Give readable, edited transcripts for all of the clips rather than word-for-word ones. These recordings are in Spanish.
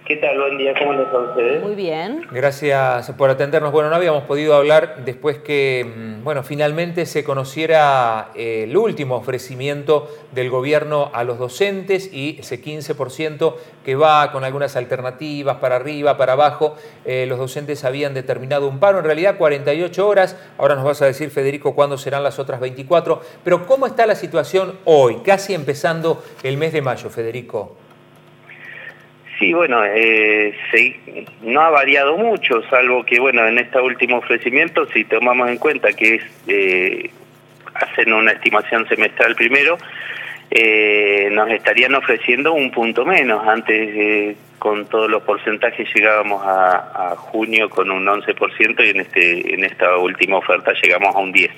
¿Qué tal? Buen día, ¿cómo les va a ustedes? Muy bien. Gracias por atendernos. Bueno, no habíamos podido hablar después que, bueno, finalmente se conociera el último ofrecimiento del gobierno a los docentes y ese 15% que va con algunas alternativas para arriba, para abajo. Los docentes habían determinado un paro, en realidad 48 horas. Ahora nos vas a decir, Federico, cuándo serán las otras 24. Pero ¿cómo está la situación hoy, casi empezando el mes de mayo, Federico? Sí, bueno, no ha variado mucho, salvo que, bueno, en este último ofrecimiento, si tomamos en cuenta que hacen una estimación semestral primero, nos estarían ofreciendo un punto menos. Antes, con todos los porcentajes, llegábamos a junio con un 11% y en esta última oferta llegamos a un 10%.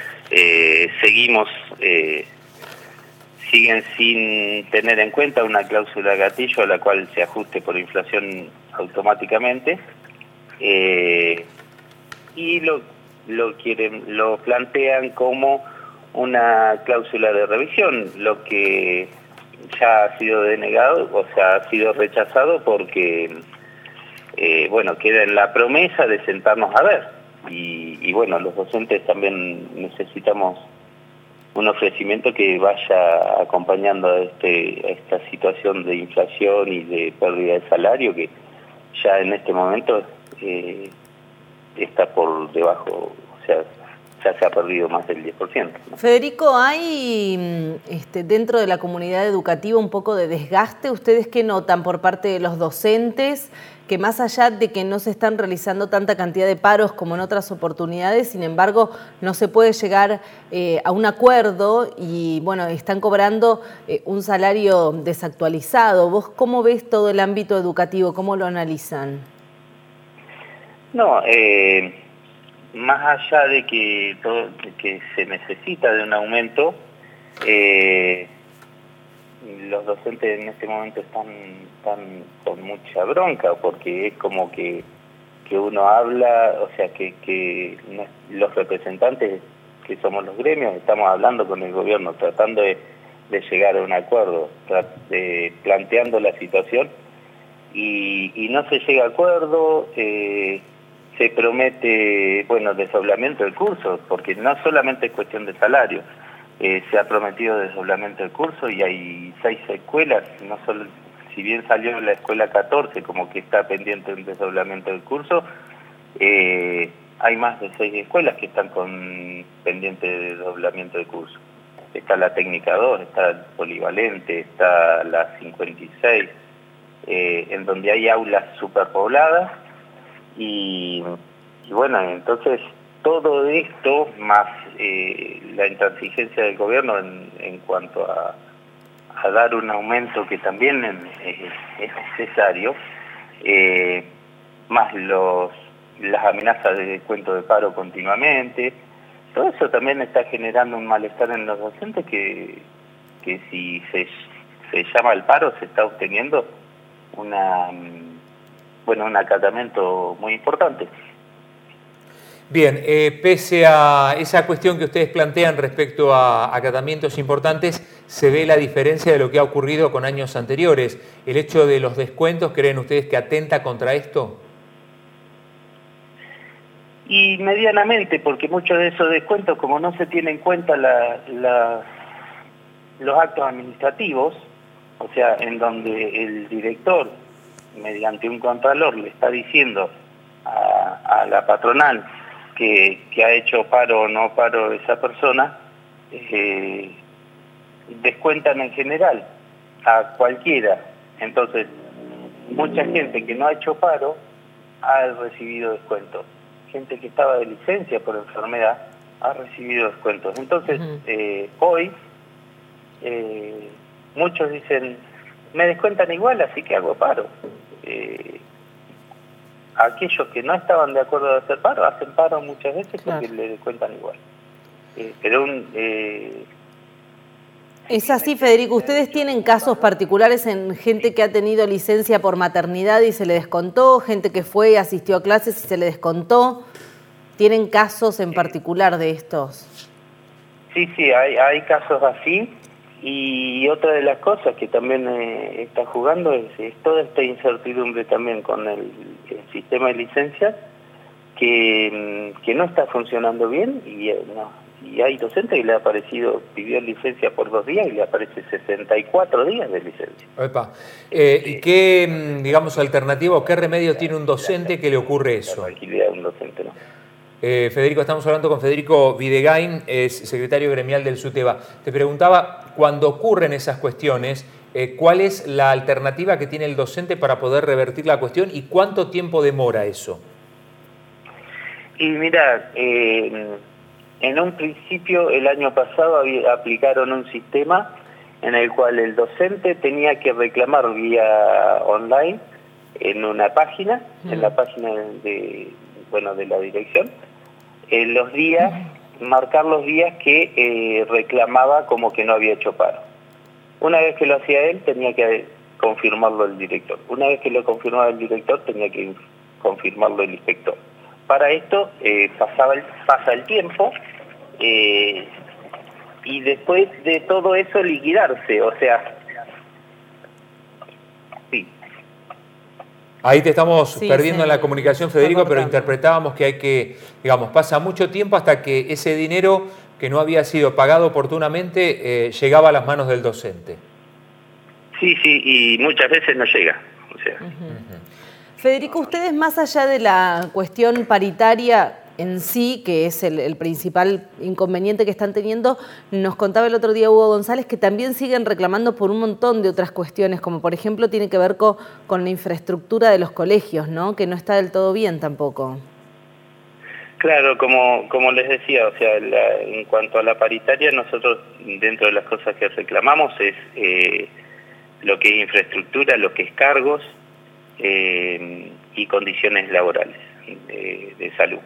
Siguen sin tener en cuenta una cláusula gatillo a la cual se ajuste por inflación automáticamente, y lo plantean como una cláusula de revisión, lo que ya ha sido denegado, o sea, ha sido rechazado porque, bueno, queda en la promesa de sentarnos a ver, y bueno, los docentes también necesitamos un ofrecimiento que vaya acompañando a esta situación de inflación y de pérdida de salario, que ya en este momento está por debajo, o sea, ya se ha perdido más del 10%, ¿no? Federico, ¿hay dentro de la comunidad educativa un poco de desgaste? ¿Ustedes qué notan por parte de los docentes? Que más allá de que no se están realizando tanta cantidad de paros como en otras oportunidades, sin embargo, no se puede llegar a un acuerdo y, bueno, están cobrando un salario desactualizado. ¿Vos cómo ves todo el ámbito educativo? ¿Cómo lo analizan? No, más allá de que se necesita de un aumento, los docentes en este momento están con mucha bronca, porque es como que uno habla, o sea, que los representantes que somos los gremios estamos hablando con el gobierno, tratando de llegar a un acuerdo, planteando la situación, y no se llega a acuerdo. Se promete, bueno, desdoblamiento del curso, porque no solamente es cuestión de salario. Se ha prometido desdoblamiento del curso y hay 6 escuelas, no solo, si bien salió la escuela 14 como que está pendiente del desdoblamiento del curso, hay más de 6 escuelas que están con pendiente de desdoblamiento del curso. Está la técnica 2, está el polivalente, está la 56, en donde hay aulas superpobladas. Y bueno, entonces todo esto, más la intransigencia del gobierno en cuanto a dar un aumento que también es necesario, más las amenazas de descuento de paro continuamente, todo eso también está generando un malestar en los docentes que si se llama al paro se está obteniendo un acatamiento muy importante. Bien, pese a esa cuestión que ustedes plantean respecto a acatamientos importantes, se ve la diferencia de lo que ha ocurrido con años anteriores. ¿El hecho de los descuentos, creen ustedes que atenta contra esto? Y medianamente, porque muchos de esos descuentos, como no se tienen en cuenta los actos administrativos, o sea, en donde el director, mediante un contralor, le está diciendo a la patronal que ha hecho paro o no paro esa persona, descuentan en general a cualquiera. Entonces, mucha gente que no ha hecho paro ha recibido descuentos. Gente que estaba de licencia por enfermedad ha recibido descuentos. Entonces, hoy, muchos dicen, me descuentan igual, así que hago paro. Aquellos que no estaban de acuerdo de hacer paro, hacen paro muchas veces porque le descuentan igual. Es así, Federico. ¿Ustedes tienen casos particulares en gente que ha tenido licencia por maternidad y se le descontó, gente que fue y asistió a clases y se le descontó? ¿Tienen casos en particular de estos? Sí, hay casos así. Y otra de las cosas que también está jugando es toda esta incertidumbre también con el sistema de licencias que no está funcionando bien y hay docentes que le ha pidió licencia por 2 días y le aparece 64 días de licencia. Epa. ¿Y qué, digamos, alternativa o qué remedio tiene un docente que le ocurre eso? La tranquilidad de un docente, ¿no? Federico, estamos hablando con Federico Videgain, es secretario gremial del SUTEBA. Te preguntaba, cuando ocurren esas cuestiones, ¿cuál es la alternativa que tiene el docente para poder revertir la cuestión y cuánto tiempo demora eso? Y mira, en un principio el año pasado aplicaron un sistema en el cual el docente tenía que reclamar vía online en una página, en la página de la dirección, los días, marcar los días que reclamaba como que no había hecho paro. Una vez que lo hacía él, tenía que confirmarlo el director. Una vez que lo confirmaba el director, tenía que confirmarlo el inspector. Para esto pasa el tiempo y después de todo eso liquidarse, o sea... Sí. Ahí te estamos perdiendo en la comunicación, Federico, pero interpretábamos que hay que, digamos, pasa mucho tiempo hasta que ese dinero que no había sido pagado oportunamente llegaba a las manos del docente. Sí, y muchas veces no llega. O sea. Federico, ustedes más allá de la cuestión paritaria en sí, que es el principal inconveniente que están teniendo, nos contaba el otro día Hugo González que también siguen reclamando por un montón de otras cuestiones, como por ejemplo tiene que ver con la infraestructura de los colegios, ¿no? Que no está del todo bien tampoco. Claro, como les decía, o sea, en cuanto a la paritaria, nosotros dentro de las cosas que reclamamos es lo que es infraestructura, lo que es cargos y condiciones laborales de salud.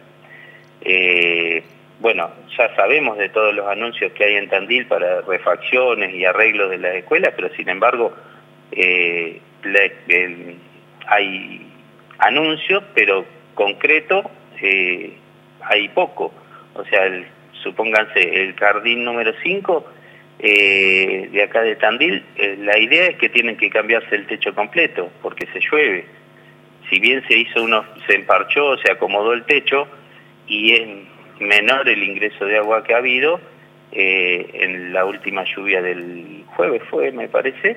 Bueno, ya sabemos de todos los anuncios que hay en Tandil para refacciones y arreglos de las escuelas, pero sin embargo hay anuncios, pero concreto hay poco. O sea, supónganse el jardín número 5 de acá de Tandil, la idea es que tienen que cambiarse el techo completo porque se llueve. Si bien se emparchó, se acomodó el techo y es menor el ingreso de agua que ha habido en la última lluvia del jueves me parece,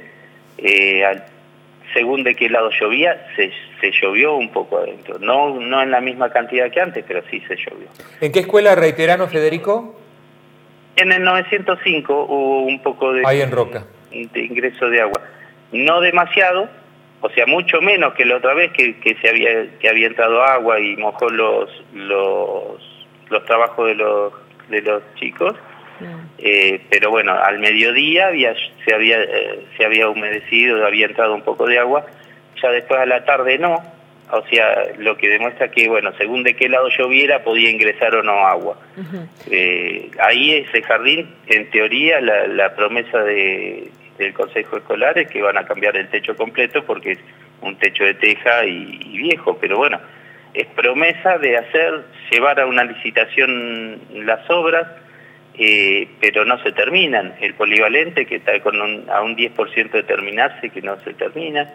según de qué lado llovía, se llovió un poco adentro, no en la misma cantidad que antes, pero sí se llovió. ¿En qué escuela reiteranos, Federico? En el 905 hubo un poco de, ahí en Roca, de ingreso de agua, no demasiado, o sea, mucho menos que la otra vez que había entrado agua y mojó los trabajos de los chicos, pero bueno, al mediodía se había humedecido, había entrado un poco de agua, ya después a la tarde no, o sea, lo que demuestra que, bueno, según de qué lado lloviera podía ingresar o no agua. Ahí ese jardín, en teoría, la promesa del Consejo Escolar es que van a cambiar el techo completo porque es un techo de teja y viejo, pero bueno, es promesa de llevar a una licitación las obras, pero no se terminan. El polivalente, que está a un 10% de terminarse, que no se termina.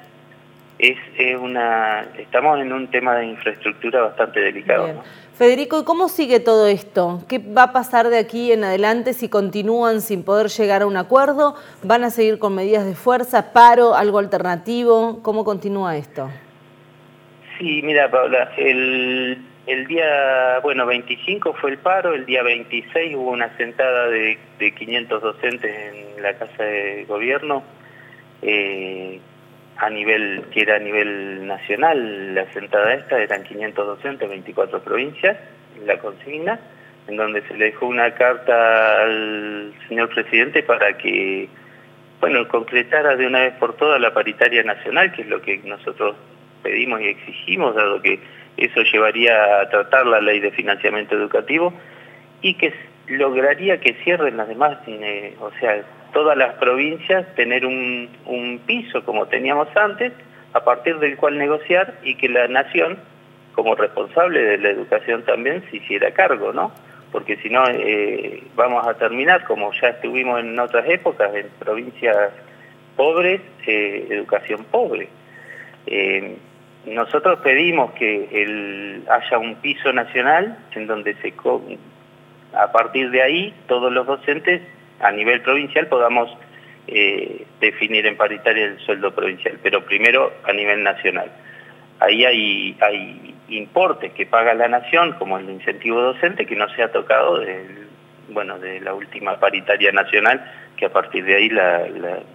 Estamos en un tema de infraestructura bastante delicado, ¿no? Federico, ¿y cómo sigue todo esto? ¿Qué va a pasar de aquí en adelante si continúan sin poder llegar a un acuerdo? ¿Van a seguir con medidas de fuerza, paro, algo alternativo? ¿Cómo continúa esto? Sí, mira, Paula, el día 25 fue el paro, el día 26 hubo una sentada de 500 docentes en la Casa de Gobierno, que era a nivel nacional. La sentada eran 500 docentes, 24 provincias, la consigna, en donde se le dejó una carta al señor presidente para que, bueno, concretara de una vez por todas la paritaria nacional, que es lo que nosotros pedimos y exigimos, dado que eso llevaría a tratar la ley de financiamiento educativo y que lograría que cierren las demás, o sea, todas las provincias, tener un piso como teníamos antes, a partir del cual negociar, y que la nación, como responsable de la educación también, se hiciera cargo, ¿no? porque si no vamos a terminar como ya estuvimos en otras épocas, en provincias pobres, educación pobre. Nosotros pedimos que haya un piso nacional en donde a partir de ahí todos los docentes a nivel provincial podamos definir en paritaria el sueldo provincial, pero primero a nivel nacional. Ahí hay importes que paga la nación, como el incentivo docente, que no se ha tocado de la última paritaria nacional, que a partir de ahí la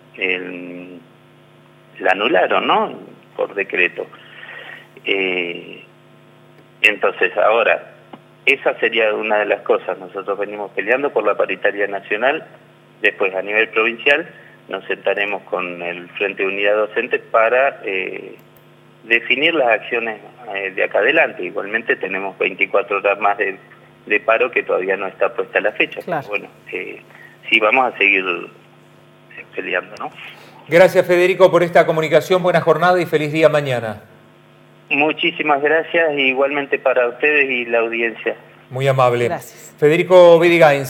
anularon, ¿no? Por decreto. Entonces, ahora, esa sería una de las cosas. Nosotros venimos peleando por la paritaria nacional. Después, a nivel provincial, nos sentaremos con el Frente de Unidad Docente para definir las acciones de acá adelante. Igualmente tenemos 24 horas más de paro que todavía no está puesta la fecha. Claro. Pero bueno, sí vamos a seguir peleando, ¿no? Gracias, Federico, por esta comunicación. Buena jornada y feliz día mañana. Muchísimas gracias, igualmente para ustedes y la audiencia. Muy amable. Gracias. Federico Vidigain.